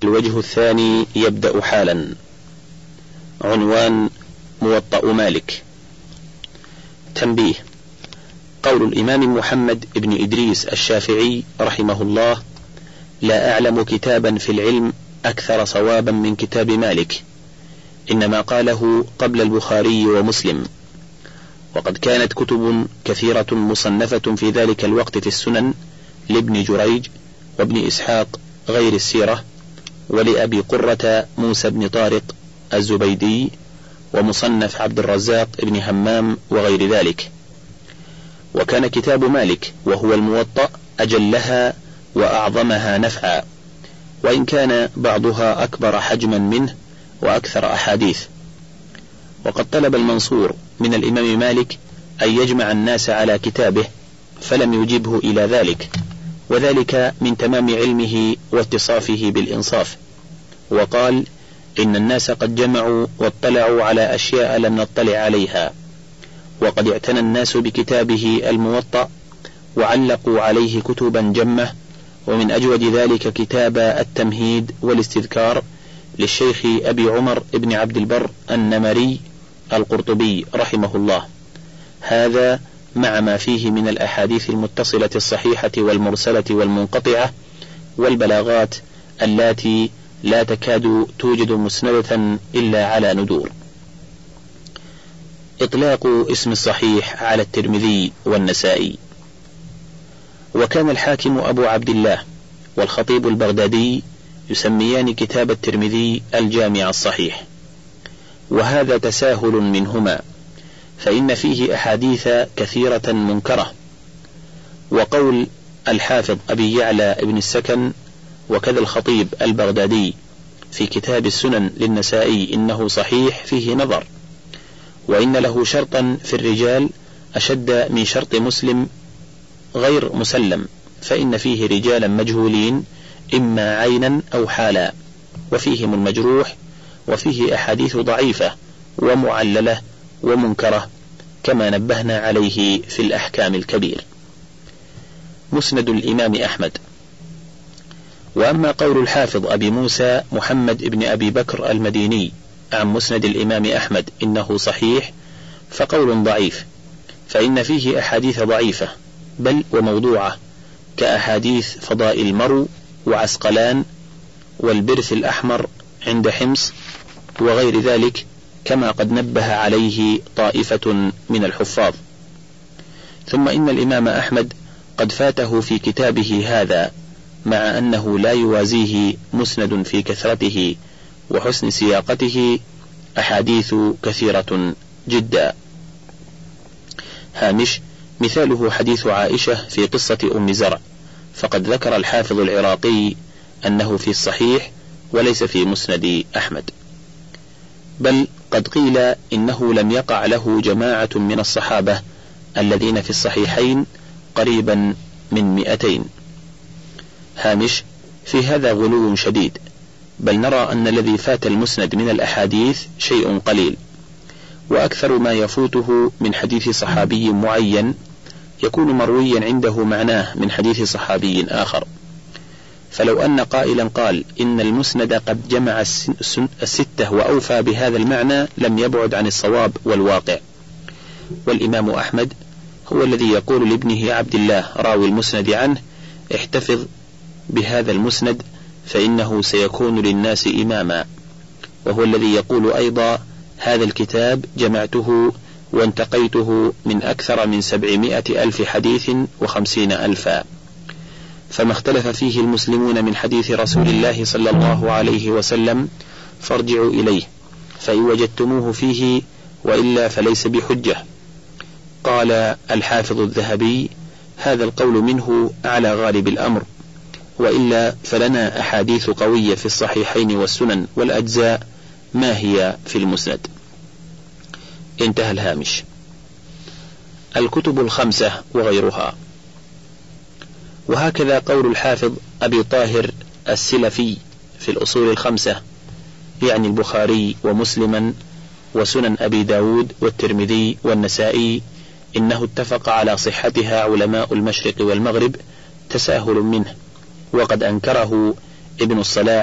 الوجه الثاني يبدأ حالا. عنوان: موطأ مالك. تنبيه: قول الإمام محمد بن إدريس الشافعي رحمه الله: لا أعلم كتابا في العلم أكثر صوابا من كتاب مالك، إنما قاله قبل البخاري ومسلم، وقد كانت كتب كثيرة مصنفة في ذلك الوقت في السنن لابن جريج وابن إسحاق غير السيرة، ولأبي قرة موسى بن طارق الزبيدي، ومصنف عبد الرزاق بن همام وغير ذلك. وكان كتاب مالك وهو الموطأ أجلها وأعظمها نفعا، وإن كان بعضها أكبر حجما منه وأكثر أحاديث. وقد طلب المنصور من الإمام مالك أن يجمع الناس على كتابه، فلم يجبه إلى ذلك، وذلك من تمام علمه واتصافه بالإنصاف، وقال: إن الناس قد جمعوا واطلعوا على أشياء لم نطلع عليها، وقد اعتنى الناس بكتابه الموطأ وعلقوا عليه كتبا جمة، ومن أجود ذلك كتاب التمهيد والاستذكار للشيخ أبي عمر بن عبد البر النمري القرطبي رحمه الله، هذا مع ما فيه من الأحاديث المتصلة الصحيحة والمرسلة والمنقطعة والبلاغات التي لا تكاد توجد مسندة إلا على ندور. إطلاق اسم الصحيح على الترمذي والنسائي. وكان الحاكم أبو عبد الله والخطيب البغدادي يسميان كتاب الترمذي الجامع الصحيح، وهذا تساهل منهما، فإن فيه أحاديث كثيرة منكرة. وقول الحافظ أبي يعلى ابن السكن وكذا الخطيب البغدادي في كتاب السنن للنسائي إنه صحيح فيه نظر، وإن له شرطا في الرجال أشد من شرط مسلم غير مسلم، فإن فيه رجالا مجهولين إما عينا أو حالا، وفيهم المجروح، وفيه أحاديث ضعيفة ومعللة ومنكرة، كما نبهنا عليه في الأحكام الكبير. مسند الإمام أحمد. وأما قول الحافظ أبي موسى محمد بن أبي بكر المديني عن مسند الإمام أحمد إنه صحيح، فقول ضعيف، فإن فيه أحاديث ضعيفة بل وموضوعة، كأحاديث فضائل المرو وعسقلان والبرث الأحمر عند حمص وغير ذلك، كما قد نبه عليه طائفة من الحفاظ. ثم إن الإمام أحمد قد فاته في كتابه هذا، مع أنه لا يوازيه مسند في كثرته وحسن سياقته، أحاديث كثيرة جدا. هامش: مثاله حديث عائشة في قصة أم زرع، فقد ذكر الحافظ العراقي أنه في الصحيح وليس في مسند أحمد، بل قد قيل إنه لم يقع له جماعة من الصحابة الذين في الصحيحين قريبا من 200. هامش: في هذا غلو شديد، بل نرى أن الذي فات المسند من الأحاديث شيء قليل، وأكثر ما يفوته من حديث صحابي معين يكون مرويا عنده معناه من حديث صحابي آخر. فلو أن قائلا قال إن المسند قد جمع الستة وأوفى بهذا المعنى لم يبعد عن الصواب والواقع. والإمام أحمد هو الذي يقول لابنه عبد الله راوي المسند عنه: احتفظ بهذا المسند فإنه سيكون للناس إماما، وهو الذي يقول أيضا: هذا الكتاب جمعته وانتقيته من أكثر من 700,000 حديث و50,000، فما اختلف فيه المسلمون من حديث رسول الله صلى الله عليه وسلم فارجعوا إليه فإن وجدتموه فيه، وإلا فليس بحجة. قال الحافظ الذهبي: هذا القول منه على غالب الأمر، وإلا فلنا أحاديث قوية في الصحيحين والسنن والأجزاء ما هي في المسند. انتهى الهامش. الكتب 5 وغيرها. وهكذا قول الحافظ أبي طاهر السلفي في الأصول 5، يعني البخاري ومسلما وسنن أبي داود والترمذي والنسائي، إنه اتفق على صحتها علماء المشرق والمغرب، تساهل منه، وقد أنكره ابن الصلاح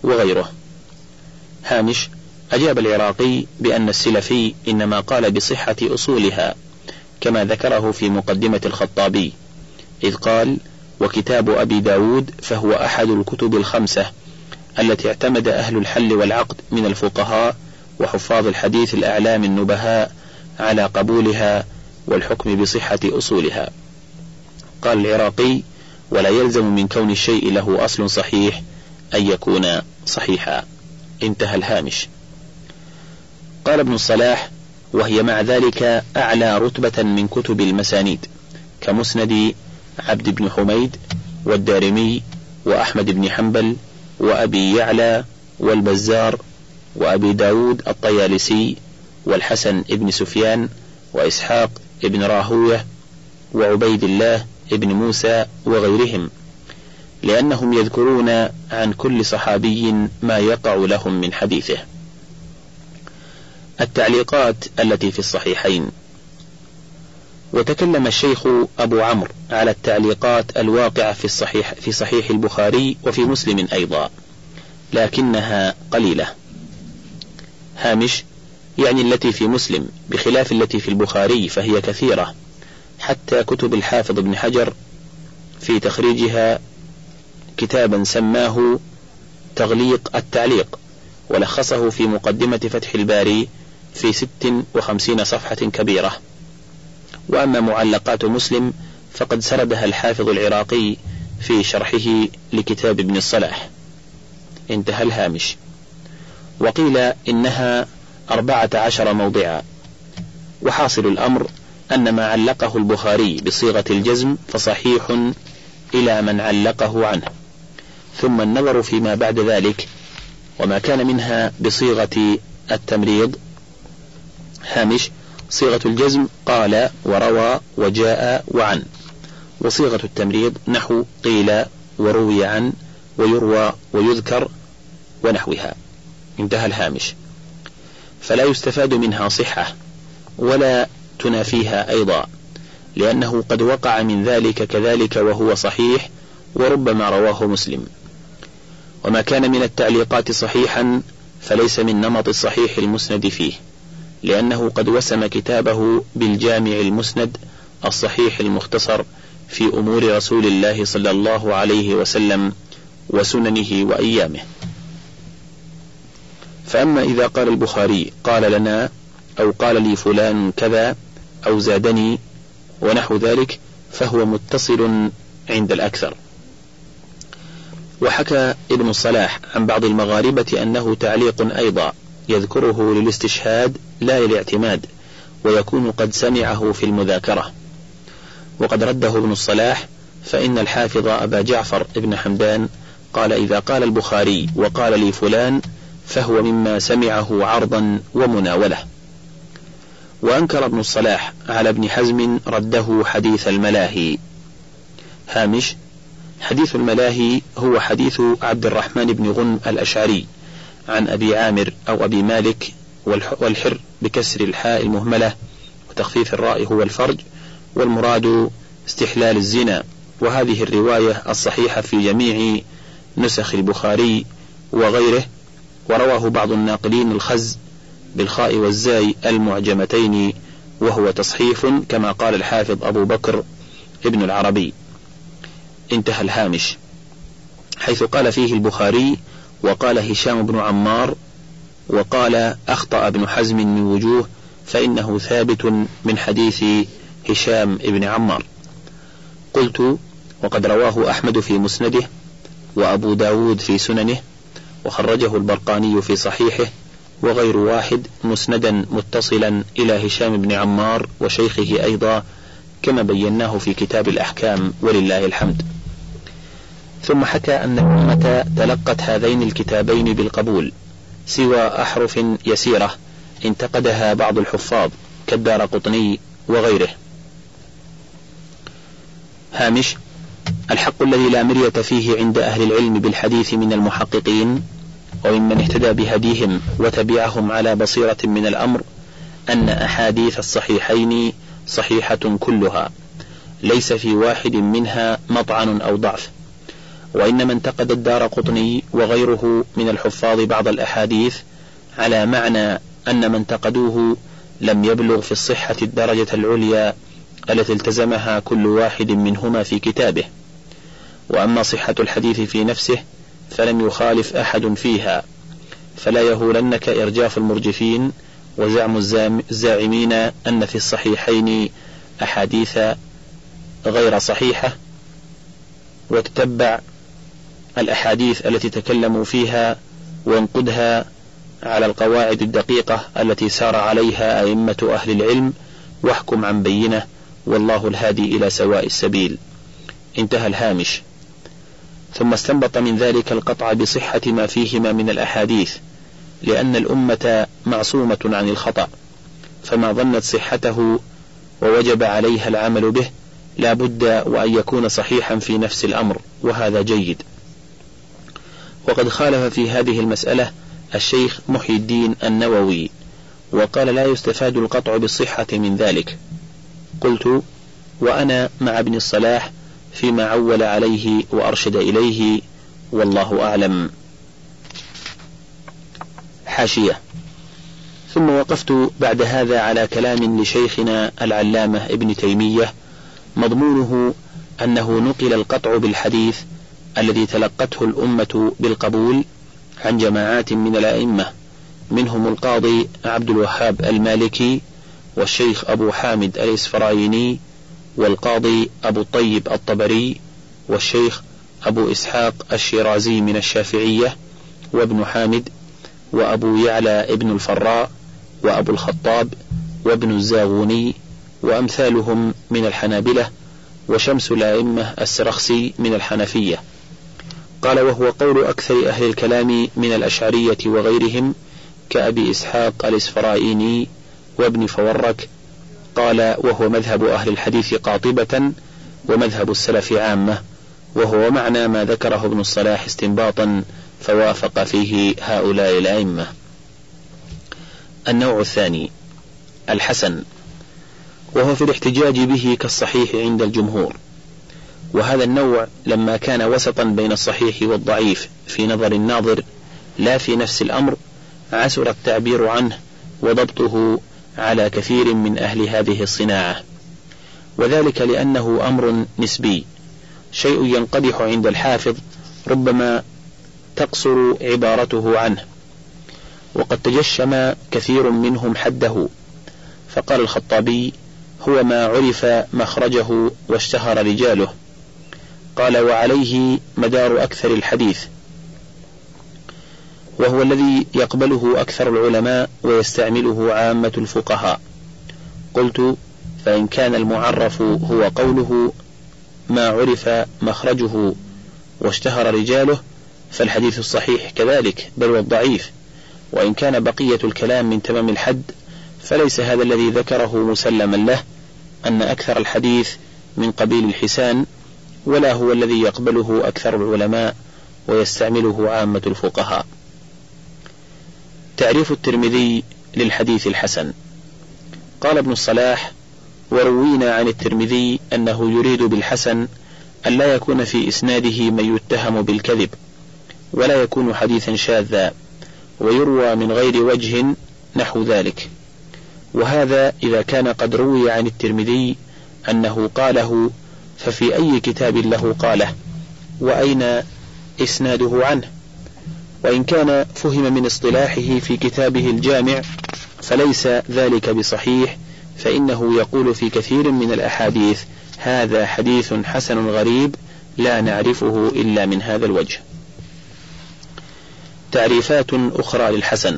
وغيره. هامش: أجاب العراقي بأن السلفي إنما قال بصحة أصولها كما ذكره في مقدمة الخطابي، إذ قال: وكتاب أبي داود فهو أحد الكتب الخمسة التي اعتمد أهل الحل والعقد من الفقهاء وحفاظ الحديث الأعلام النبهاء على قبولها والحكم بصحة أصولها. قال العراقي: ولا يلزم من كون الشيء له أصل صحيح أن يكون صحيحا. انتهى الهامش. قال ابن الصلاح: وهي مع ذلك أعلى رتبة من كتب المسانيد كمسند عبد بن حميد والدارمي وأحمد بن حنبل وأبي يعلى والبزار وأبي داود الطيالسي والحسن بن سفيان وإسحاق بن راهوية وعبيد الله بن موسى وغيرهم، لأنهم يذكرون عن كل صحابي ما يقع لهم من حديثه. التعليقات التي في الصحيحين. وتكلم الشيخ أبو عمرو على التعليقات الواقعة في صحيح البخاري وفي مسلم أيضا، لكنها قليلة. هامش: يعني التي في مسلم بخلاف التي في البخاري فهي كثيرة، حتى كتب الحافظ ابن حجر في تخريجها كتابا سماه تغليق التعليق، ولخصه في مقدمة فتح الباري في 56 صفحة كبيرة. وأما معلقات مسلم فقد سردها الحافظ العراقي في شرحه لكتاب ابن الصلاح. انتهى الهامش. وقيل إنها 14 موضعا. وحاصل الأمر أن ما علقه البخاري بصيغة الجزم فصحيح إلى من علقه عنه، ثم النظر فيما بعد ذلك، وما كان منها بصيغة التمريض. هامش: صيغة الجزم قال وروى وجاء وعن، وصيغة التمريض نحو قيل وروي عن ويروى ويذكر ونحوها. انتهى الهامش. فلا يستفاد منها صحة ولا تنافيها أيضا، لأنه قد وقع من ذلك كذلك وهو صحيح وربما رواه مسلم. وما كان من التعليقات صحيحا فليس من نمط الصحيح المسند فيه، لأنه قد وسم كتابه بالجامع المسند الصحيح المختصر في أمور رسول الله صلى الله عليه وسلم وسننه وأيامه. فأما إذا قال البخاري قال لنا أو قال لي فلان كذا أو زادني ونحو ذلك فهو متصل عند الأكثر. وحكى ابن الصلاح عن بعض المغاربة أنه تعليق أيضا يذكره للاستشهاد لا للاعتماد، ويكون قد سمعه في المذاكرة. وقد رده ابن الصلاح، فإن الحافظ أبا جعفر ابن حمدان قال: إذا قال البخاري وقال لي فلان فهو مما سمعه عرضا ومناولة. وأنكر ابن الصلاح على ابن حزم رده حديث الملاهي. هامش: حديث الملاهي هو حديث عبد الرحمن بن غنم الأشعري عن أبي عامر أو أبي مالك، والحر بكسر الحاء المهملة وتخفيف الراء هو الفرج، والمراد استحلال الزنا. وهذه الرواية الصحيحة في جميع نسخ البخاري وغيره. ورواه بعض الناقلين الخز بالخاء والزاي المعجمتين، وهو تصحيف كما قال الحافظ أبو بكر ابن العربي. انتهى الهامش. حيث قال فيه البخاري وقال هشام بن عمار وقال أخطأ ابن حزم من وجوه، فإنه ثابت من حديث هشام بن عمار. قلت: وقد رواه أحمد في مسنده وأبو داود في سننه، وخرجه البرقاني في صحيحه وغير واحد مسندا متصلا إلى هشام بن عمار وشيخه أيضا، كما بيناه في كتاب الأحكام ولله الحمد. ثم حكى أن الأمة تلقت هذين الكتابين بالقبول، سوى أحرف يسيرة انتقدها بعض الحفاظ كالدارقطني وغيره. هامش: الحق الذي لا مرية فيه عند أهل العلم بالحديث من المحققين وممن اهتدى بهديهم وتبعهم على بصيرة من الأمر أن أحاديث الصحيحين صحيحة كلها، ليس في واحد منها مطعن أو ضعف، وإنما انتقد الدارقطني وغيره من الحفاظ بعض الأحاديث على معنى أن من انتقدوه لم يبلغ في الصحة الدرجة العليا التي التزمها كل واحد منهما في كتابه، وأما صحة الحديث في نفسه فلم يخالف أحد فيها، فلا يهولنك إرجاف المرجفين وزعم الزاعمين أن في الصحيحين أحاديث غير صحيحة، وتتبع الأحاديث التي تكلموا فيها وانقدها على القواعد الدقيقة التي سار عليها أئمة أهل العلم، واحكم عن بينه، والله الهادي إلى سواء السبيل. انتهى الهامش. ثم استنبط من ذلك القطع بصحة ما فيهما من الأحاديث، لأن الأمة معصومة عن الخطأ، فما ظنت صحته ووجب عليها العمل به لا بد وأن يكون صحيحا في نفس الأمر، وهذا جيد. وقد خالف في هذه المسألة الشيخ محي الدين النووي، وقال لا يستفاد القطع بالصحة من ذلك. قلت: وأنا مع ابن الصلاح فيما عول عليه وأرشد إليه، والله أعلم. حاشية. ثم وقفت بعد هذا على كلام لشيخنا العلامة ابن تيمية، مضمونه أنه نقل القطع بالحديث الذي تلقته الأمة بالقبول عن جماعات من الأئمة، منهم القاضي عبد الوهاب المالكي، والشيخ أبو حامد الإسفرايني، والقاضي أبو الطيب الطبري، والشيخ أبو إسحاق الشيرازي من الشافعية، وابن حامد، وأبو يعلى ابن الفراء، وأبو الخطاب، وابن الزاغوني، وأمثالهم من الحنابلة، وشمس الأئمة السرخسي من الحنفية. قال: وهو قول أكثر أهل الكلام من الأشعرية وغيرهم كأبي إسحاق الإسفرايني وابن فورك. قال: وهو مذهب أهل الحديث قاطبة، ومذهب السلف عامة، وهو معنى ما ذكره ابن الصلاح استنباطا فوافق فيه هؤلاء الأئمة. النوع الثاني الحسن، وهو في الاحتجاج به كالصحيح عند الجمهور، وهذا النوع لما كان وسطا بين الصحيح والضعيف في نظر الناظر لا في نفس الأمر، عسر التعبير عنه وضبطه على كثير من أهل هذه الصناعة، وذلك لأنه أمر نسبي، شيء ينقدح عند الحافظ ربما تقصر عبارته عنه، وقد تجشم كثير منهم حده، فقال الخطابي: هو ما عرف مخرجه واشتهر رجاله. قال: وعليه مدار أكثر الحديث، وهو الذي يقبله أكثر العلماء ويستعمله عامة الفقهاء. قلت: فإن كان المعرف هو قوله ما عرف مخرجه واشتهر رجاله فالحديث الصحيح كذلك، بل والضعيف، وإن كان بقية الكلام من تمام الحد فليس هذا الذي ذكره مسلما له أن أكثر الحديث من قبيل الحسان، ولا هو الذي يقبله أكثر العلماء ويستعمله عامة الفقهاء. تعريف الترمذي للحديث الحسن. قال ابن الصلاح: وروينا عن الترمذي أنه يريد بالحسن أن لا يكون في إسناده من يتهم بالكذب، ولا يكون حديثا شاذا، ويروى من غير وجه نحو ذلك. وهذا إذا كان قد روي عن الترمذي أنه قاله، ففي أي كتاب له قاله، وأين إسناده عنه؟ وإن كان فهم من اصطلاحه في كتابه الجامع فليس ذلك بصحيح، فإنه يقول في كثير من الأحاديث: هذا حديث حسن غريب لا نعرفه إلا من هذا الوجه. تعريفات أخرى للحسن.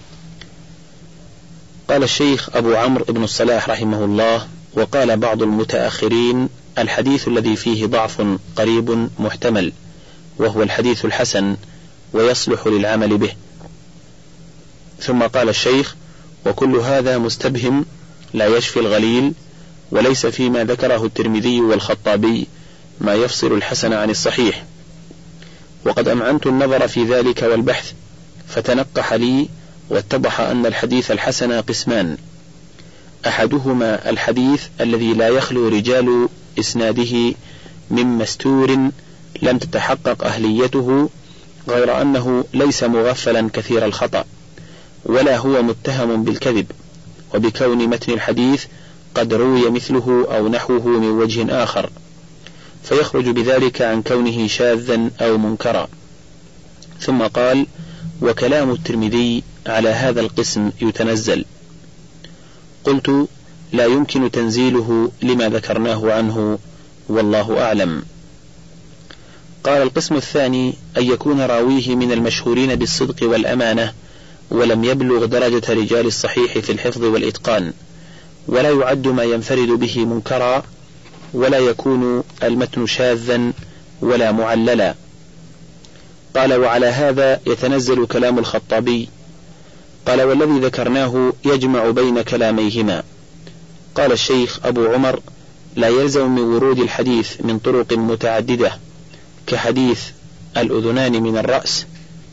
قال الشيخ أبو عمرو بن الصلاح رحمه الله: وقال بعض المتأخرين: الحديث الذي فيه ضعف قريب محتمل، وهو الحديث الحسن، ويصلح للعمل به. ثم قال الشيخ: وكل هذا مستبهم لا يشفي الغليل، وليس فيما ذكره الترمذي والخطابي ما يفصل الحسن عن الصحيح. وقد أمعنت النظر في ذلك والبحث، فتنقح لي واتضح أن الحديث الحسن قسمان: أحدهما الحديث الذي لا يخلو رجال إسناده من مستور لم تتحقق أهليته، غير أنه ليس مغفلا كثير الخطأ، ولا هو متهم بالكذب، وبكون متن الحديث قد روي مثله أو نحوه من وجه آخر، فيخرج بذلك عن كونه شاذا أو منكرا. ثم قال: وكلام الترمذي على هذا القسم يتنزل. قلت: لا يمكن تنزيله لما ذكرناه عنه، والله أعلم. قال: القسم الثاني أن يكون راويه من المشهورين بالصدق والأمانة، ولم يبلغ درجة رجال الصحيح في الحفظ والإتقان، ولا يعد ما ينفرد به منكرا، ولا يكون المتن شاذا ولا معللا. قال: وعلى هذا يتنزل كلام الخطابي. قال: والذي ذكرناه يجمع بين كلاميهما. قال الشيخ أبو عمر: لا يلزم من ورود الحديث من طرق متعددة كحديث الأذنان من الرأس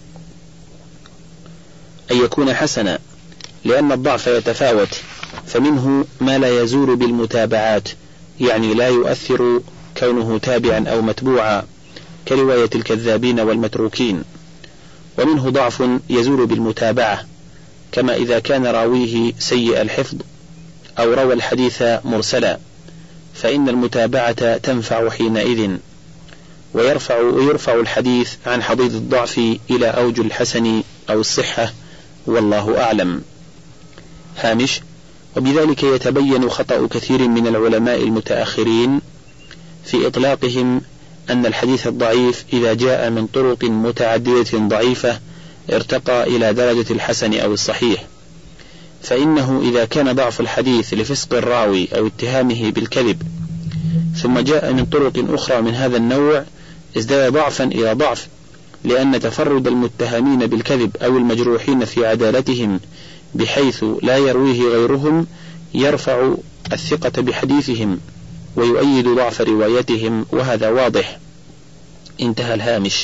أن يكون حسنا، لأن الضعف يتفاوت، فمنه ما لا يزول بالمتابعات، يعني لا يؤثر كونه تابعا أو متبوعا كرواية الكذابين والمتروكين، ومنه ضعف يزول بالمتابعة، كما إذا كان راويه سيء الحفظ أو روى الحديث مرسلا، فإن المتابعة تنفع حينئذ، ويرفع الحديث عن حضيض الضعف إلى أوج الحسن أو الصحة، والله أعلم. هامش: وبذلك يتبين خطأ كثير من العلماء المتأخرين في إطلاقهم أن الحديث الضعيف إذا جاء من طرق متعددة ضعيفة ارتقى إلى درجة الحسن أو الصحيح، فإنه إذا كان ضعف الحديث لفسق الراوي أو اتهامه بالكذب ثم جاء من طرق أخرى من هذا النوع ازداد ضعفا إلى ضعف، لأن تفرد المتهمين بالكذب أو المجروحين في عدالتهم بحيث لا يرويه غيرهم يرفع الثقة بحديثهم ويؤيد ضعف روايتهم، وهذا واضح. انتهى الهامش.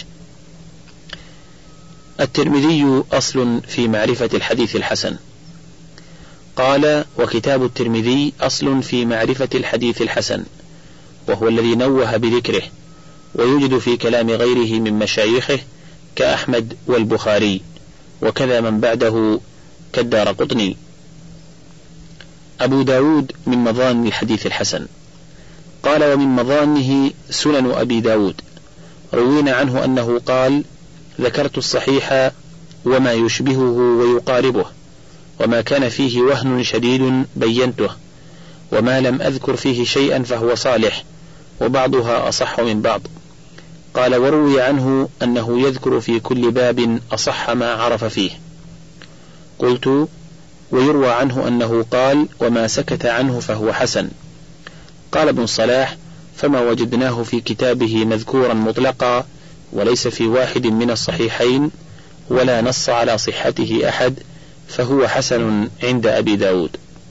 الترمذي أصل في معرفة الحديث الحسن. قال: وكتاب الترمذي أصل في معرفة الحديث الحسن، وهو الذي نوه بذكره، ويوجد في كلام غيره من مشايخه كأحمد والبخاري، وكذا من بعده كالدارقطني. أبو داود من مظان الحديث الحسن. قال: ومن مظانه سنن أبي داود. روينا عنه أنه قال: ذكرت الصحيح وما يشبهه ويقاربه، وما كان فيه وهن شديد بينته، وما لم أذكر فيه شيئا فهو صالح، وبعضها أصح من بعض. قال: وروي عنه أنه يذكر في كل باب أصح ما عرف فيه. قلت: ويروى عنه أنه قال: وما سكت عنه فهو حسن. قال ابن الصلاح: فما وجدناه في كتابه مذكورا مطلقا، وليس في واحد من الصحيحين، ولا نص على صحته أحد، فهو حسن عند أبي داود.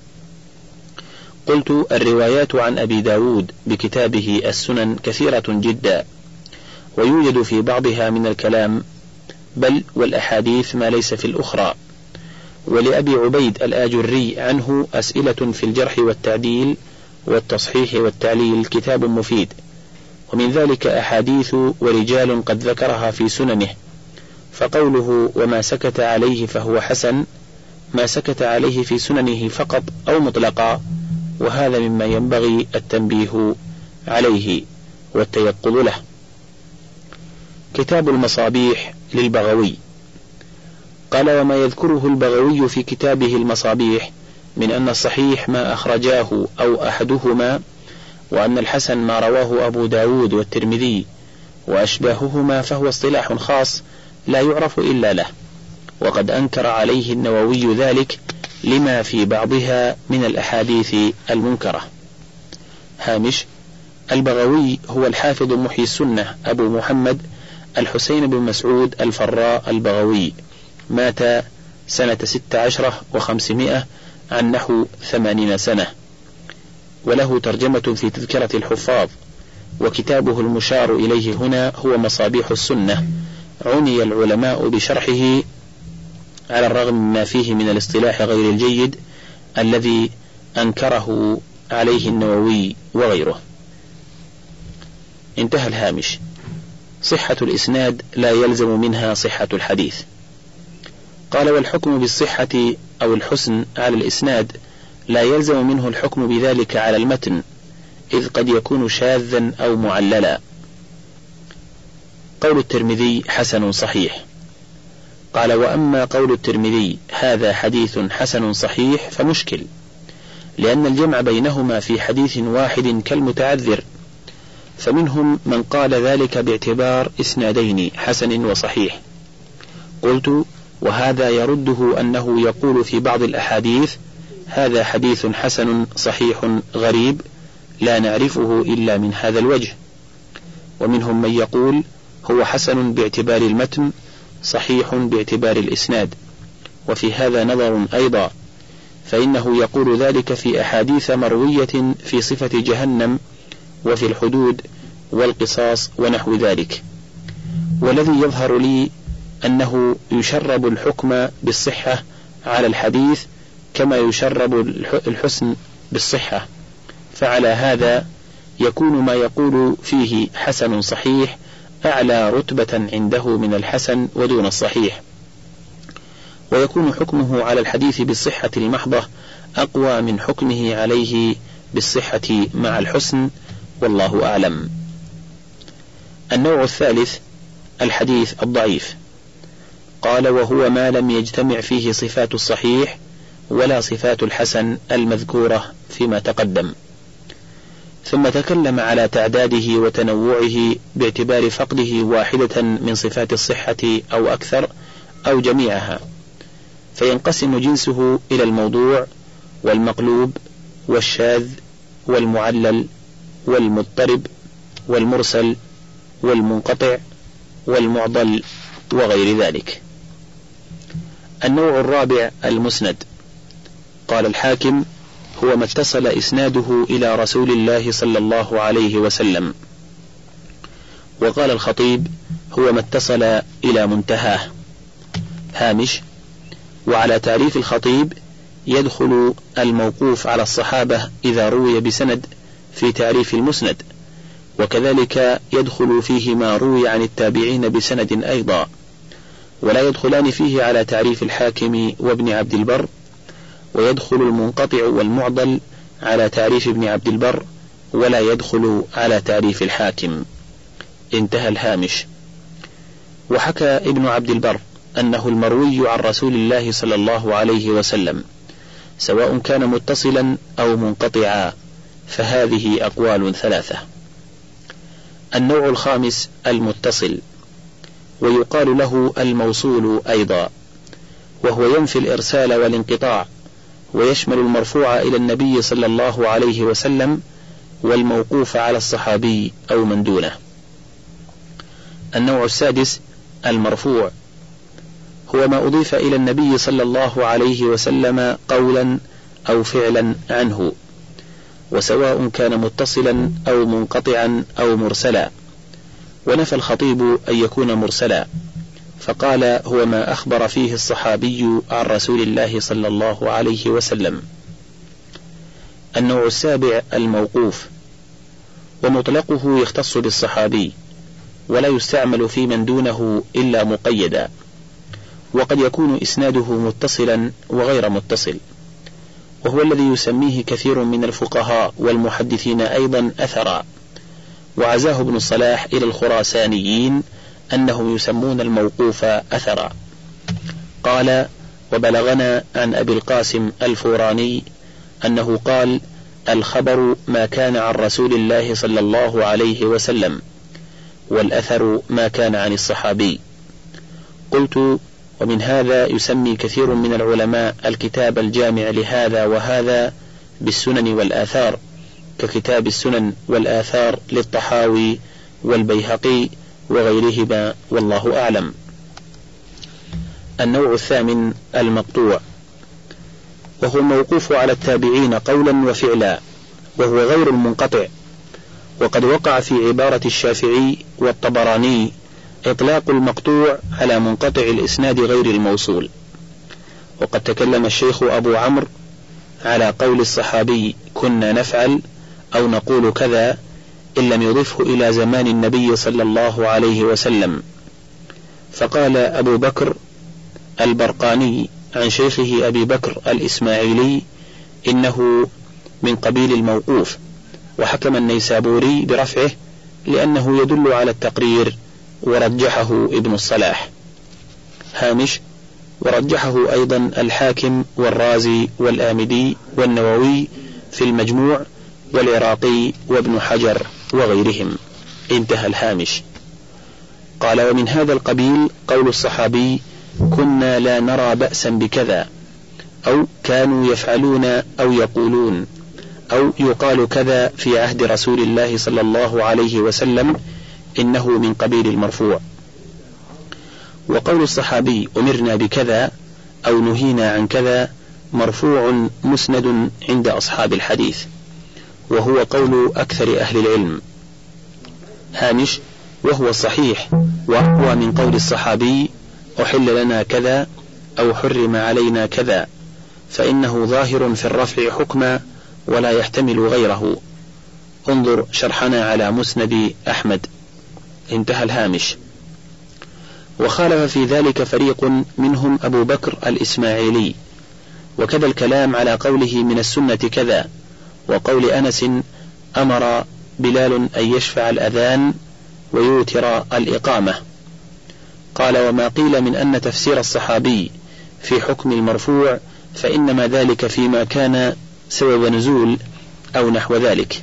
قلت: الروايات عن أبي داود بكتابه السنن كثيرة جدا، ويوجد في بعضها من الكلام، بل والأحاديث ما ليس في الأخرى. ولأبي عبيد الآجري عنه أسئلة في الجرح والتعديل والتصحيح والتعليل، كتاب مفيد، ومن ذلك أحاديث ورجال قد ذكرها في سننه. فقوله: وما سكت عليه فهو حسن، ما سكت عليه في سننه فقط أو مطلقا، وهذا مما ينبغي التنبيه عليه والتيقظ له. كتاب المصابيح للبغوي. قال: وما يذكره البغوي في كتابه المصابيح من أن الصحيح ما أخرجاه أو أحدهما، وأن الحسن ما رواه أبو داود والترمذي وأشباههما، فهو اصطلاح خاص لا يعرف إلا له، وقد أنكر عليه النووي ذلك لما في بعضها من الأحاديث المنكرة. هامش: البغوي هو الحافظ محيي السنة أبو محمد الحسين بن مسعود الفراء البغوي، مات سنة 16 و500 عن نحو 80 سنة، وله ترجمة في تذكرة الحفاظ، وكتابه المشار إليه هنا هو مصابيح السنة. عني العلماء بشرحه على الرغم مما فيه من الاصطلاح غير الجيد الذي أنكره عليه النووي وغيره. انتهى الهامش. صحة الإسناد لا يلزم منها صحة الحديث. قال: والحكم بالصحة أو الحسن على الإسناد لا يلزم منه الحكم بذلك على المتن، إذ قد يكون شاذا أو معللا. قول الترمذي: حسن صحيح. قال: وأما قول الترمذي هذا حديث حسن صحيح فمشكل، لأن الجمع بينهما في حديث واحد كالمتعذر، فمنهم من قال ذلك باعتبار إسنادين حسن وصحيح. قلت: وهذا يرده أنه يقول في بعض الأحاديث: هذا حديث حسن صحيح غريب لا نعرفه إلا من هذا الوجه. ومنهم من يقول: هو حسن باعتبار المتن، صحيح باعتبار الإسناد. وفي هذا نظر أيضا، فإنه يقول ذلك في أحاديث مروية في صفة جهنم وفي الحدود والقصاص ونحو ذلك. والذي يظهر لي أنه يشرب الحكم بالصحة على الحديث كما يشرب الحسن بالصحة، فعلى هذا يكون ما يقول فيه حسن صحيح أعلى رتبة عنده من الحسن ودون الصحيح، ويكون حكمه على الحديث بالصحة المحضة أقوى من حكمه عليه بالصحة مع الحسن، والله أعلم. النوع الثالث الحديث الضعيف. قال: وهو ما لم يجتمع فيه صفات الصحيح ولا صفات الحسن المذكورة فيما تقدم. ثم تكلم على تعداده وتنوعه باعتبار فقده واحدة من صفات الصحة أو أكثر أو جميعها، فينقسم جنسه إلى الموضوع والمقلوب والشاذ والمعلل والمضطرب والمرسل والمنقطع والمعضل وغير ذلك. النوع الرابع المسند. قال الحاكم: هو ما اتصل إسناده إلى رسول الله صلى الله عليه وسلم. وقال الخطيب: هو ما اتصل إلى منتهاه. هامش: وعلى تعريف الخطيب يدخل الموقوف على الصحابة إذا روي بسند في تعريف المسند، وكذلك يدخل فيه ما روي عن التابعين بسند أيضا، ولا يدخلان فيه على تعريف الحاكم وابن عبد البر، ويدخل المنقطع والمعضل على تعريف ابن عبد البر، ولا يدخل على تعريف الحاكم. انتهى الهامش. وحكى ابن عبد البر أنه المروي عن رسول الله صلى الله عليه وسلم سواء كان متصلا أو منقطعا، فهذه أقوال ثلاثة. النوع الخامس المتصل، ويقال له الموصول أيضا، وهو ينفي الإرسال والانقطاع، ويشمل المرفوع إلى النبي صلى الله عليه وسلم والموقوف على الصحابي أو من دونه. النوع السادس المرفوع، هو ما أضيف إلى النبي صلى الله عليه وسلم قولا أو فعلا عنه، وسواء كان متصلا أو منقطعا أو مرسلا. ونفى الخطيب أن يكون مرسلا، فقال: هو ما أخبر فيه الصحابي عن رسول الله صلى الله عليه وسلم. النوع السابع الموقوف، ومطلقه يختص بالصحابي، ولا يستعمل في من دونه إلا مقيدا، وقد يكون إسناده متصلا وغير متصل، وهو الذي يسميه كثير من الفقهاء والمحدثين أيضا أثرا، وعزاه ابن الصلاح إلى الخراسانيين أنهم يسمون الموقوف أثرا. قال: وبلغنا عن أبي القاسم الفوراني أنه قال: الخبر ما كان عن رسول الله صلى الله عليه وسلم، والأثر ما كان عن الصحابي. قلت: ومن هذا يسمي كثير من العلماء الكتاب الجامع لهذا وهذا بالسنن والآثار، ككتاب السنن والآثار للطحاوي والبيهقي وغيرهما، والله أعلم. النوع الثامن المقطوع، وهو الموقوف على التابعين قولا وفعلا، وهو غير المنقطع. وقد وقع في عبارة الشافعي والطبراني إطلاق المقطوع على منقطع الإسناد غير الموصول. وقد تكلم الشيخ أبو عمرو على قول الصحابي: كنا نفعل أو نقول كذا، إن لم يضفه إلى زمان النبي صلى الله عليه وسلم. فقال أبو بكر البرقاني عن شيخه أبي بكر الإسماعيلي إنه من قبيل الموقوف، وحكم النيسابوري برفعه لأنه يدل على التقرير، ورجحه ابن الصلاح. هامش: ورجحه أيضا الحاكم والرازي والآمدي والنووي في المجموع والعراقي وابن حجر وغيرهم. انتهى الهامش. قال: ومن هذا القبيل قول الصحابي: كنا لا نرى بأسا بكذا، أو كانوا يفعلون أو يقولون، أو يقال كذا في عهد رسول الله صلى الله عليه وسلم، إنه من قبيل المرفوع. وقول الصحابي: أمرنا بكذا أو نهينا عن كذا، مرفوع مسند عند أصحاب الحديث، وهو قول أكثر أهل العلم. هامش: وهو صحيح وأقوى من قول الصحابي: أحل لنا كذا أو حرم علينا كذا، فإنه ظاهر في الرفع حكما ولا يحتمل غيره. انظر شرحنا على مسند أحمد. انتهى الهامش. وخالف في ذلك فريق منهم أبو بكر الإسماعيلي، وكذا الكلام على قوله من السنة كذا، وقول أنس: أمر بلال أن يشفع الأذان ويوتر الإقامة. قال: وما قيل من أن تفسير الصحابي في حكم المرفوع فإنما ذلك فيما كان سبب نزول أو نحو ذلك.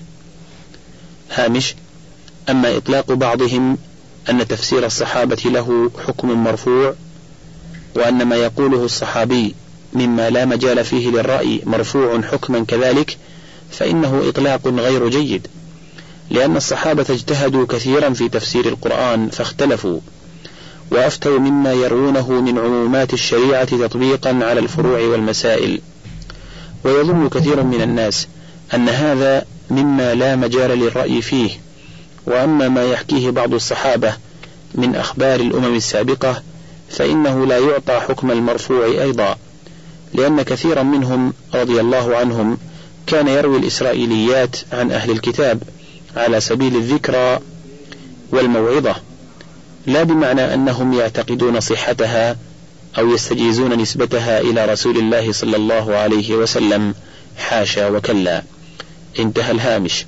هامش: أما إطلاق بعضهم أن تفسير الصحابة له حكم مرفوع، وأن ما يقوله الصحابي مما لا مجال فيه للرأي مرفوع حكما كذلك، فإنه إطلاق غير جيد، لأن الصحابة اجتهدوا كثيرا في تفسير القرآن فاختلفوا، وأفتوا مما يروونه من عمومات الشريعة تطبيقا على الفروع والمسائل. ويظن كثير من الناس أن هذا مما لا مجال للرأي فيه. وأما ما يحكيه بعض الصحابة من أخبار الأمم السابقة فإنه لا يعطى حكم المرفوع أيضا، لأن كثيرا منهم رضي الله عنهم كان يروي الإسرائيليات عن أهل الكتاب على سبيل الذكرى والموعظة، لا بمعنى أنهم يعتقدون صحتها أو يستجيزون نسبتها إلى رسول الله صلى الله عليه وسلم، حاشا وكلا. انتهى الهامش.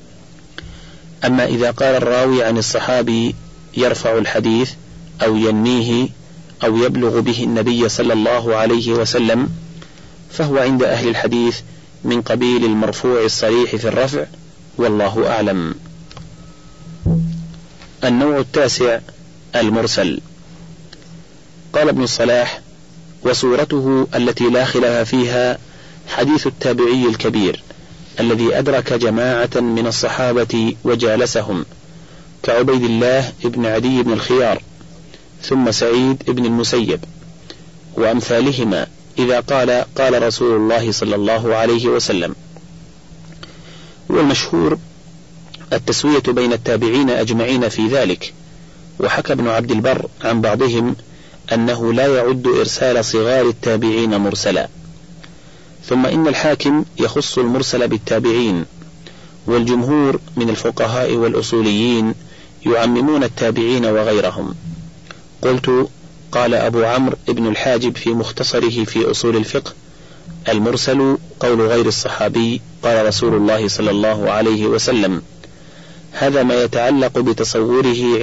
أما إذا قال الراوي عن الصحابي يرفع الحديث أو ينميه أو يبلغ به النبي صلى الله عليه وسلم، فهو عند أهل الحديث من قبيل المرفوع الصريح في الرفع، والله أعلم. النوع التاسع: المرسل. قال ابن الصلاح: وصورته التي لا خلاف فيها حديث التابعي الكبير الذي أدرك جماعة من الصحابة وجالسهم، كعبيد الله بن عدي بن الخيار، ثم سعيد بن المسيب وأمثالهما، إذا قال رسول الله صلى الله عليه وسلم. والمشهور التسوية بين التابعين أجمعين في ذلك. وحكى ابن عبد البر عن بعضهم أنه لا يعد إرسال صغار التابعين مرسلا. ثم إن الحاكم يخص المرسل بالتابعين، والجمهور من الفقهاء والأصوليين يعممون التابعين وغيرهم. قلت: قال أبو عمرو بن الحاجب في مختصره في أصول الفقه: المرسل قول غير الصحابي قال رسول الله صلى الله عليه وسلم. هذا ما يتعلق بتصوره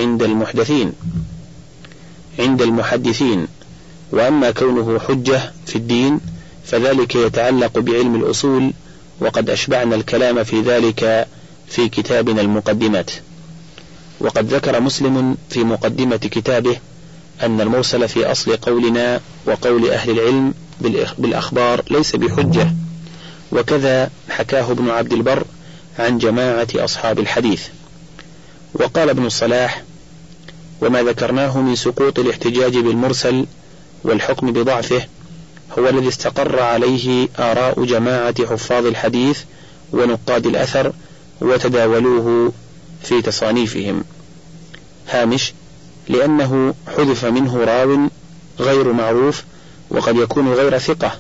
عند المحدثين. وأما كونه حجة في الدين فذلك يتعلق بعلم الأصول، وقد أشبعنا الكلام في ذلك في كتابنا المقدمات. وقد ذكر مسلم في مقدمة كتابه أن المرسل في أصل قولنا وقول أهل العلم بالأخبار ليس بحجة، وكذا حكاه ابن عبد البر عن جماعة أصحاب الحديث. وقال ابن الصلاح: وما ذكرناه من سقوط الاحتجاج بالمرسل والحكم بضعفه هو الذي استقر عليه آراء جماعة حفاظ الحديث ونقاد الأثر، وتداولوه في تصانيفهم. هامش: لأنه حذف منه راو غير معروف، وقد يكون غير ثقة،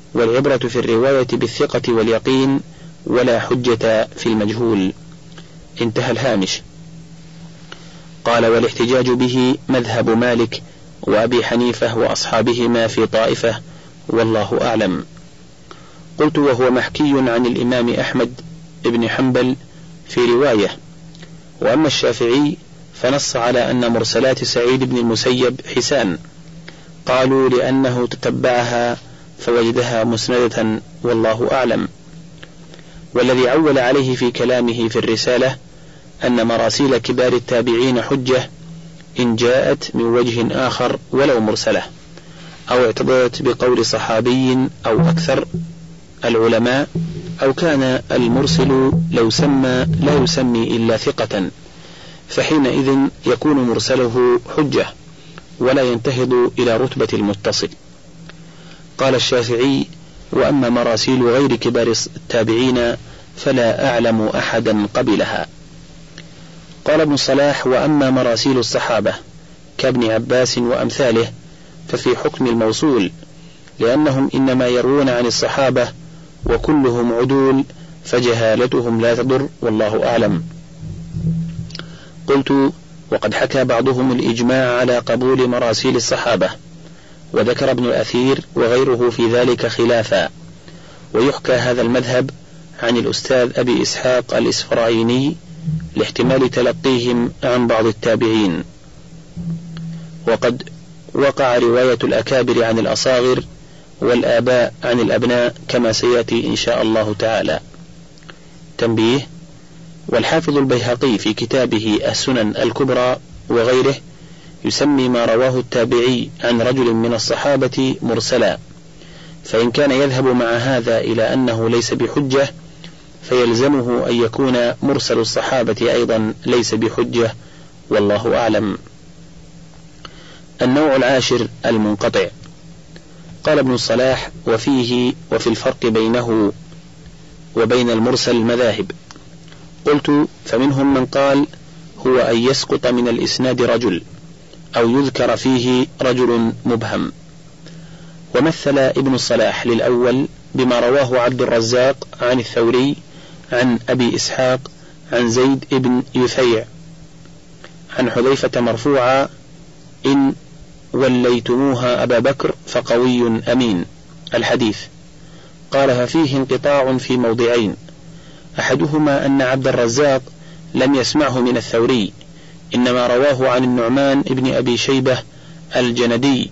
والعبرة في الرواية بالثقة واليقين، ولا حجة في المجهول. انتهى الهامش. قال: والاحتجاج به مذهب مالك وأبي حنيفة وأصحابهما في طائفة، والله أعلم. قلت: وهو محكي عن الإمام أحمد بن حنبل في رواية. وأما الشافعي فنص على أن مرسلات سعيد بن المسيب حسان، قالوا لأنه تتبعها فوجدها مسندة، والله أعلم. والذي عول عليه في كلامه في الرسالة أن مراسيل كبار التابعين حجة إن جاءت من وجه آخر ولو مرسلة، أو اعتضدت بقول صحابي أو أكثر العلماء، أو كان المرسل لو سمى لا يسمي إلا ثقة، فحينئذ يكون مرسله حجة ولا ينتهض إلى رتبة المتصل. قال الشافعي: وأما مراسيل غير كبار التابعين فلا أعلم أحدا قبلها. قال ابن الصلاح: وأما مراسيل الصحابة كابن عباس وأمثاله ففي حكم الموصول، لأنهم إنما يروون عن الصحابة وكلهم عدول، فجهالتهم لا تضر، والله أعلم. قلت: وقد حكى بعضهم الإجماع على قبول مراسيل الصحابة، وذكر ابن الأثير وغيره في ذلك خلافا، ويحكى هذا المذهب عن الأستاذ أبي إسحاق الإسفرايني لاحتمال تلقيهم عن بعض التابعين. وقد وقع رواية الأكابر عن الأصاغر والآباء عن الأبناء كما سيأتي إن شاء الله تعالى. تنبيه: والحافظ البيهقي في كتابه السنن الكبرى وغيره يسمي ما رواه التابعي عن رجل من الصحابة مرسلا، فإن كان يذهب مع هذا إلى أنه ليس بحجة فيلزمه أن يكون مرسل الصحابة أيضا ليس بحجة، والله أعلم. النوع العاشر المنقطع. قال ابن الصلاح: وفيه وفي الفرق بينه وبين المرسل مذاهب. قلت: فمنهم من قال هو أن يسقط من الإسناد رجل أو يذكر فيه رجل مبهم. ومثل ابن الصلاح للأول بما رواه عبد الرزاق عن الثوري عن أبي إسحاق عن زيد بن يثيع عن حذيفة مرفوعا: إن وليتموها أبا بكر فقوي أمين، الحديث. قال: ففيه انقطاع في موضعين، أحدهما أن عبد الرزاق لم يسمعه من الثوري، إنما رواه عن النعمان بن أبي شيبة الجندي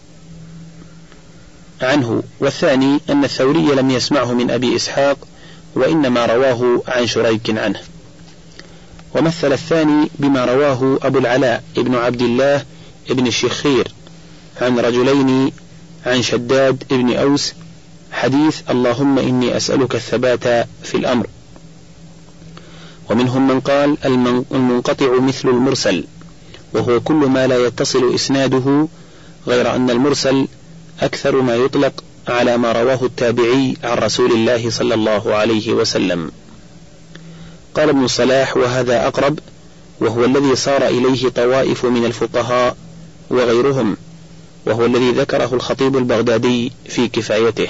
عنه، والثاني أن الثوري لم يسمعه من أبي إسحاق وإنما رواه عن شريك عنه. ومثل الثاني بما رواه أبو العلاء ابن عبد الله ابن الشخير عن رجلين عن شداد ابن أوس حديث: اللهم إني أسألك الثبات في الأمر. ومنهم من قال المنقطع مثل المرسل، وهو كل ما لا يتصل إسناده، غير أن المرسل أكثر ما يطلق على ما رواه التابعي عن رسول الله صلى الله عليه وسلم. قال ابن الصلاح: وهذا أقرب، وهو الذي صار إليه طوائف من الفقهاء وغيرهم، وهو الذي ذكره الخطيب البغدادي في كفايته.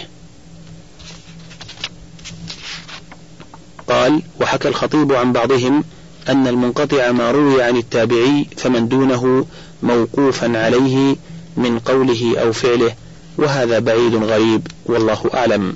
قال: وحكى الخطيب عن بعضهم أن المنقطع ما روي عن التابعي فمن دونه موقوفا عليه من قوله أو فعله، وهذا بعيد غريب، والله أعلم.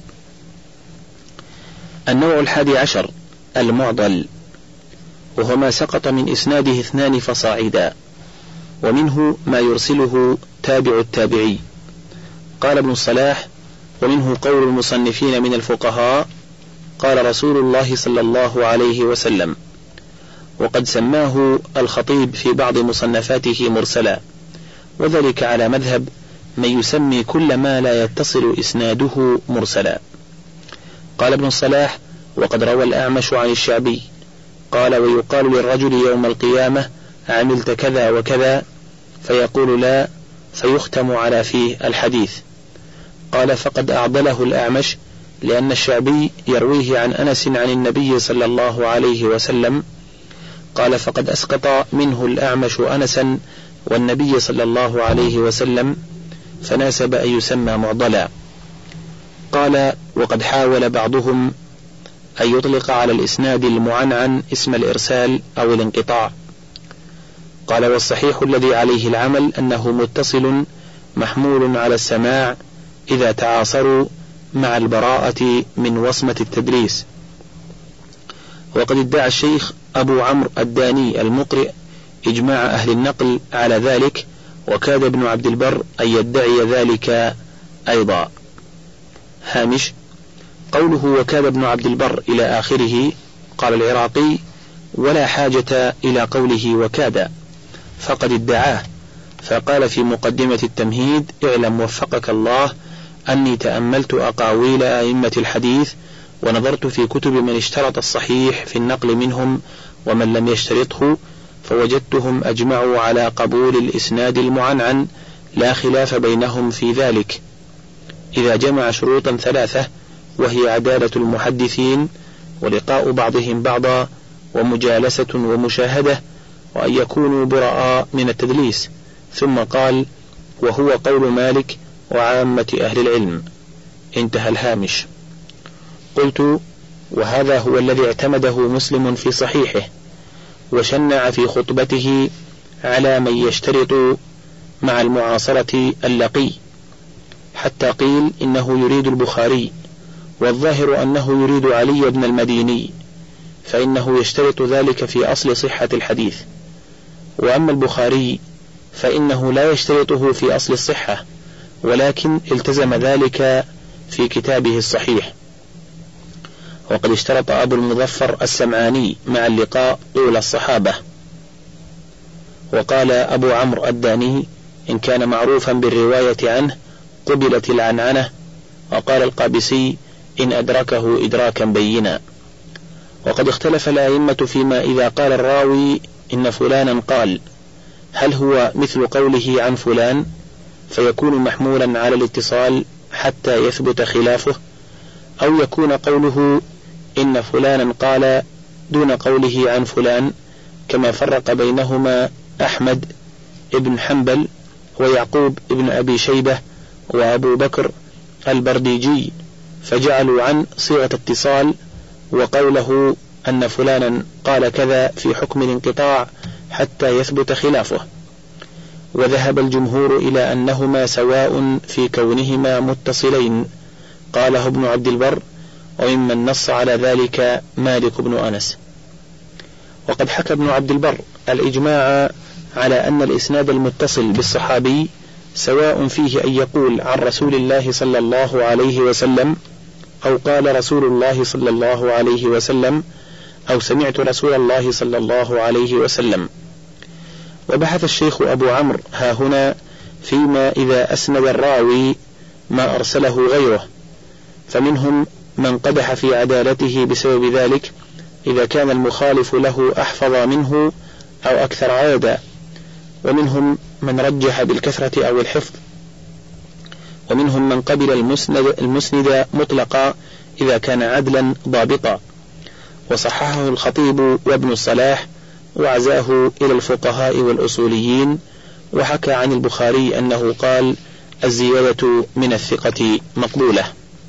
النوع 11 المعضل، وهو ما سقط من إسناده 2 فصاعدا، ومنه ما يرسله تابع التابعي. قال ابن الصلاح: ومنه قول المصنفين من الفقهاء قال رسول الله صلى الله عليه وسلم، وقد سماه الخطيب في بعض مصنفاته مرسلا، وذلك على مذهب من يسمي كل ما لا يتصل إسناده مرسلا. قال ابن الصلاح: وقد روى الأعمش عن الشعبي قال: ويقال للرجل يوم القيامة عملت كذا وكذا، فيقول لا، فيختم على فيه الحديث. قال: فقد أعضله الأعمش، لأن الشعبي يرويه عن أنس عن النبي صلى الله عليه وسلم. قال: فقد أسقط منه الأعمش أنسا والنبي صلى الله عليه وسلم، فناسب أن يسمى معضلا. قال: وقد حاول بعضهم أن يطلق على الإسناد المعنعن اسم الإرسال أو الانقطاع. قال: والصحيح الذي عليه العمل أنه متصل محمول على السماع إذا تعاصروا مع البراءة من وصمة التدليس. وقد ادعى الشيخ أبو عمرو الداني المقرئ إجماع أهل النقل على ذلك، وكاد ابن عبد البر أن يدعي ذلك أيضا. هامش: قوله وكاد ابن عبد البر إلى آخره، قال العراقي: ولا حاجة إلى قوله وكاد، فقد ادعاه، فقال في مقدمة التمهيد: اعلم وفقك الله أني تأملت أقاويل أئمة الحديث ونظرت في كتب من اشترط الصحيح في النقل منهم ومن لم يشترطه، فوجدتهم أجمعوا على قبول الإسناد المعنعن، لا خلاف بينهم في ذلك، إذا جمع شروطا ثلاثة، وهي عدالة المحدثين، ولقاء بعضهم بعضا، ومجالسة ومشاهدة، وأن يكونوا براء من التدليس. ثم قال: وهو قول مالك وعامة أهل العلم. انتهى الهامش. قلت: وهذا هو الذي اعتمده مسلم في صحيحه، وشنع في خطبته على من يشترط مع المعاصرة اللقي، حتى قيل إنه يريد البخاري، والظاهر أنه يريد علي بن المديني، فإنه يشترط ذلك في أصل صحة الحديث. وأما البخاري فإنه لا يشترطه في أصل الصحة، ولكن التزم ذلك في كتابه الصحيح. وقد اشترط أبو المظفر السمعاني مع اللقاء طول الصحابة. وقال أبو عمرو الداني: إن كان معروفا بالرواية عنه قبلت العنعنة. وقال القابسي: إن أدركه إدراكا بينا. وقد اختلف الأئمة فيما إذا قال الراوي إن فلانا قال، هل هو مثل قوله عن فلان فيكون محمولا على الاتصال حتى يثبت خلافه، أو يكون قوله إن فلانا قال دون قوله عن فلان، كما فرق بينهما أحمد ابن حنبل ويعقوب ابن أبي شيبة وأبو بكر البرديجي، فجعلوا عن صيغة اتصال، وقوله أن فلانا قال كذا في حكم الانقطاع حتى يثبت خلافه. وذهب الجمهور إلى أنهما سواء في كونهما متصلين، قاله ابن عبد البر، وممن نص على ذلك مالك بن أنس. وقد حكى ابن عبد البر الإجماع على أن الإسناد المتصل بالصحابي سواء فيه أن يقول عن رسول الله صلى الله عليه وسلم، أو قال رسول الله صلى الله عليه وسلم، أو سمعت رسول الله صلى الله عليه وسلم. وبحث الشيخ أبو عمرو ها هنا فيما إذا أسند الراوي ما أرسله غيره، فمنهم من قدح في عدالته بسبب ذلك إذا كان المخالف له أحفظ منه أو أكثر عادة، ومنهم من رجح بالكثرة أو الحفظ، ومنهم من قبل المسند مطلقا إذا كان عدلا ضابطا. وصححه الخطيب وابن الصلاح، وعزاه إلى الفقهاء والأصوليين. وحكى عن البخاري أنه قال: الزيادة من الثقة مقبولة.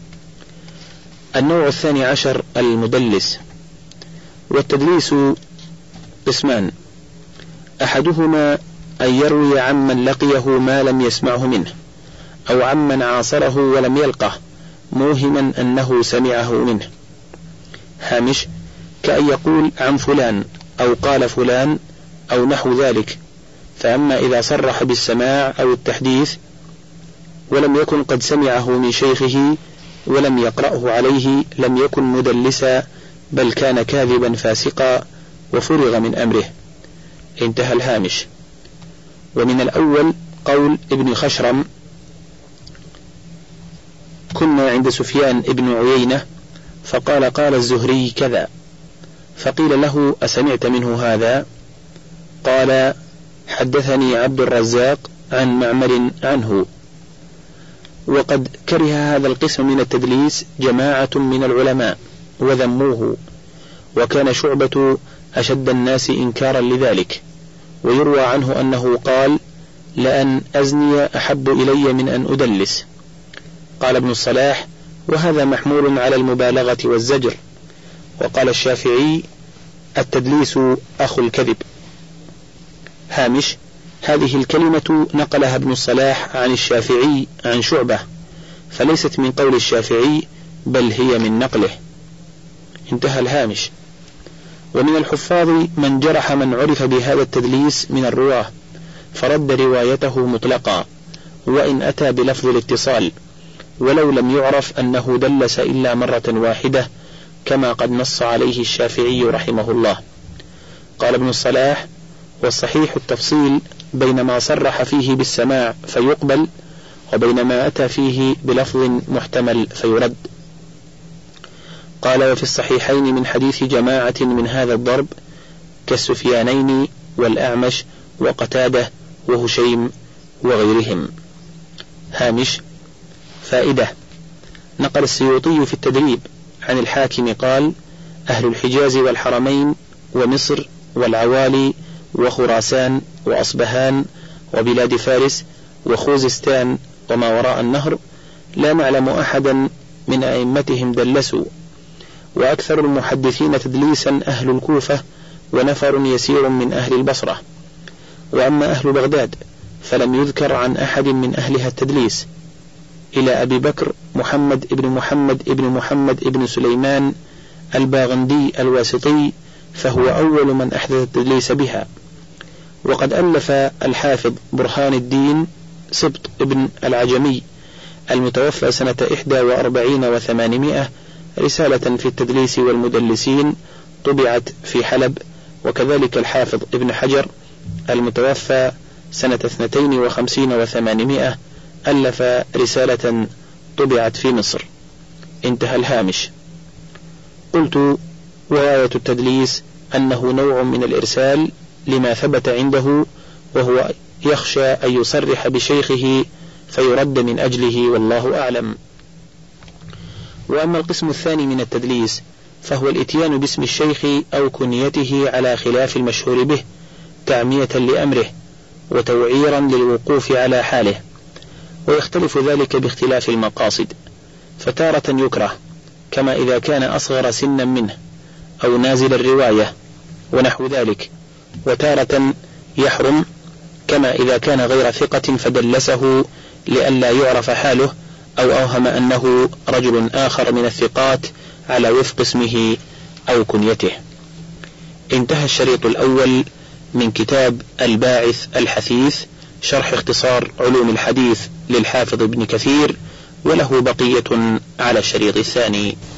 النوع 12 المدلس. والتدليس قسمان: أحدهما أن يروي عمن لقيه ما لم يسمعه منه، أو عمن عاصره ولم يلقه موهما أنه سمعه منه. هامش: كأن يقول عن فلان أو قال فلان أو نحو ذلك. فأما إذا صرح بالسماع أو التحديث ولم يكن قد سمعه من شيخه ولم يقرأه عليه لم يكن مدلسا، بل كان كاذبا فاسقا وفرغ من أمره. انتهى الهامش. ومن الأول قول ابن خشرم: كنا عند سفيان ابن عيينة فقال قال الزهري كذا، فقيل له: أسمعت منه هذا؟ قال: حدثني عبد الرزاق عن معمر عنه. وقد كره هذا القسم من التدليس جماعة من العلماء وذموه، وكان شعبة أشد الناس إنكارا لذلك. ويروى عنه أنه قال: لأن أزني أحب إلي من أن أدلس. قال ابن الصلاح: وهذا محمول على المبالغة والزجر، وقال الشافعي: التدليس أخو الكذب. هامش: هذه الكلمة نقلها ابن الصلاح عن الشافعي عن شعبة، فليست من قول الشافعي بل هي من نقله. انتهى الهامش. ومن الحفاظ من جرح من عرف بهذا التدليس من الرواه، فرد روايته مطلقا وإن أتى بلفظ الاتصال، ولو لم يعرف أنه دلس إلا مرة واحدة، كما قد نص عليه الشافعي رحمه الله. قال ابن الصلاح: والصحيح التفصيل بين ما صرح فيه بالسماع فيقبل، وبين ما أتى فيه بلفظ محتمل فيرد. قال: وفي الصحيحين من حديث جماعة من هذا الضرب كالسفيانين والأعمش وقتادة وهشيم وغيرهم. هامش: فائدة: نقل السيوطي في التدريب عن الحاكم قال: أهل الحجاز والحرمين ومصر والعوالي وخراسان وأصبهان وبلاد فارس وخوزستان وما وراء النهر لا نعلم أحدا من أئمتهم دلسوا، وأكثر المحدثين تدليسا أهل الكوفة ونفر يسير من أهل البصرة. وأما أهل بغداد فلم يذكر عن أحد من أهلها التدليس إلى أبي بكر محمد ابن سليمان الباغندي الواسطي، فهو أول من أحدث التدليس بها. وقد ألف الحافظ برهان الدين سبط ابن العجمي المتوفى سنة 41 و800 رسالة في التدليس والمدلسين طبعت في حلب، وكذلك الحافظ ابن حجر المتوفى سنة 52 و800 ألف رسالة طبعت في مصر. انتهى الهامش. قلت: وغاية التدليس أنه نوع من الإرسال لما ثبت عنده، وهو يخشى أن يصرح بشيخه فيرد من أجله، والله أعلم. وأما القسم الثاني من التدليس فهو الإتيان باسم الشيخ أو كنيته على خلاف المشهور به، تعمية لأمره وتوعيرا للوقوف على حاله، ويختلف ذلك باختلاف المقاصد، فتارة يكره كما إذا كان أصغر سنا منه أو نازل الرواية ونحو ذلك، وتارة يحرم كما إذا كان غير ثقة فدلسه لئلا يعرف حاله، أو أوهم أنه رجل آخر من الثقات على وفق اسمه أو كنيته. انتهى الشريط الأول من كتاب الباعث الحثيث شرح اختصار علوم الحديث للحافظ ابن كثير، وله بقية على الشريط الثاني.